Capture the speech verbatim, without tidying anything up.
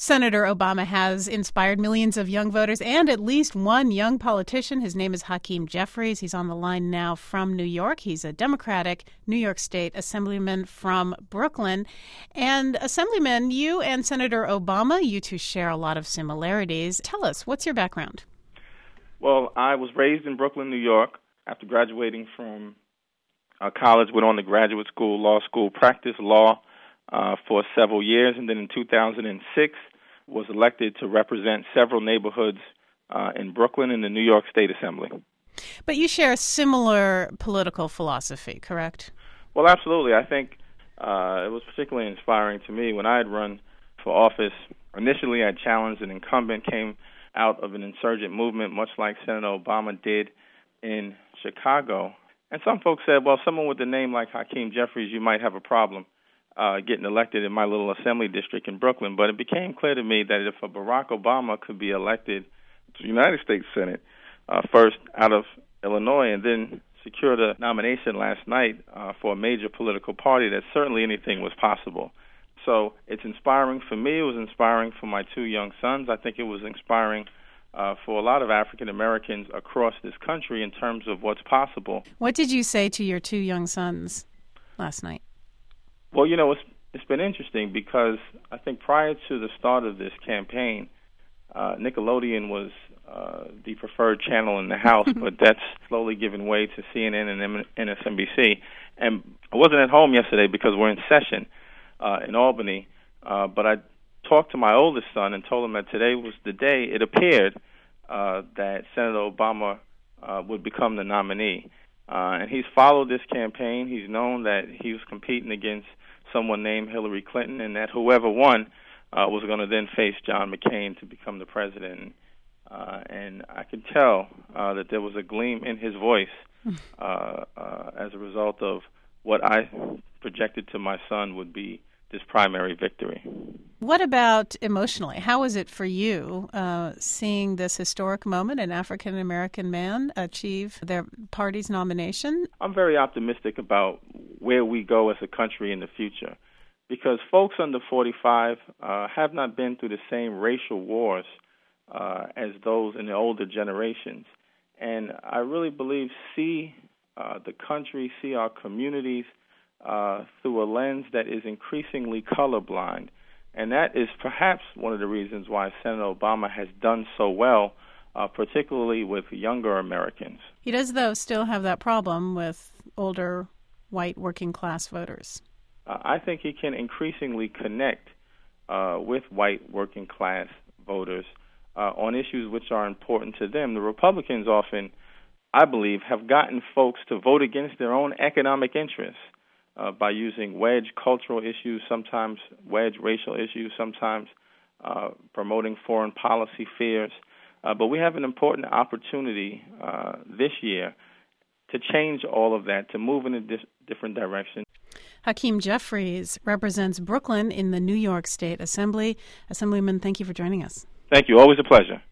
Senator Obama has inspired millions of young voters and at least one young politician. His name is Hakeem Jeffries. He's on the line now from New York. He's a Democratic New York State Assemblyman from Brooklyn. And Assemblyman, you and Senator Obama, you two share a lot of similarities. Tell us, what's your background? Well, I was raised in Brooklyn, New York. After graduating from uh, college, went on to graduate school, law school, practiced law uh, for several years, and then in two thousand six was elected to represent several neighborhoods uh, in Brooklyn in the New York State Assembly. But you share a similar political philosophy, correct? Well, absolutely. I think uh, it was particularly inspiring to me when I had run for office. Initially, I challenged an incumbent, came out of an insurgent movement, much like Senator Obama did in Chicago. And some folks said, well, someone with a name like Hakeem Jeffries, you might have a problem uh, getting elected in my little assembly district in Brooklyn. But it became clear to me that if a Barack Obama could be elected to the United States Senate, uh, first out of Illinois, and then secured a nomination last night uh, for a major political party, that certainly anything was possible. So it's inspiring for me. It was inspiring for my two young sons. I think it was inspiring uh, for a lot of African Americans across this country in terms of what's possible. What did you say to your two young sons last night? Well, you know, it's, it's been interesting because I think prior to the start of this campaign, uh, Nickelodeon was uh, the preferred channel in the House, but that's slowly given way to C N N and M S N B C. And I wasn't at home yesterday because we're in session uh, in Albany, uh, but I talked to my oldest son and told him that today was the day it appeared uh, that Senator Obama uh, would become the nominee. Uh, and he's followed this campaign. He's known that he was competing against someone named Hillary Clinton, and that whoever won uh, was going to then face John McCain to become the president. Uh, and I could tell uh, that there was a gleam in his voice uh, uh, as a result of what I projected to my son would be this primary victory. What about emotionally? How is it for you uh, seeing this historic moment, an African-American man achieve their party's nomination? I'm very optimistic about where we go as a country in the future because folks under forty-five uh, have not been through the same racial wars uh, as those in the older generations. And I really believe see uh, the country, see our communities Uh, through a lens that is increasingly colorblind. And that is perhaps one of the reasons why Senator Obama has done so well, uh, particularly with younger Americans. He does, though, still have that problem with older white working-class voters. Uh, I think he can increasingly connect uh, with white working-class voters uh, on issues which are important to them. The Republicans often, I believe, have gotten folks to vote against their own economic interests. Uh, by using wedge cultural issues, sometimes wedge racial issues, sometimes uh, promoting foreign policy fears. Uh, but we have an important opportunity uh, this year to change all of that, to move in a dis- different direction. Hakeem Jeffries represents Brooklyn in the New York State Assembly. Assemblyman, thank you for joining us. Thank you. Always a pleasure.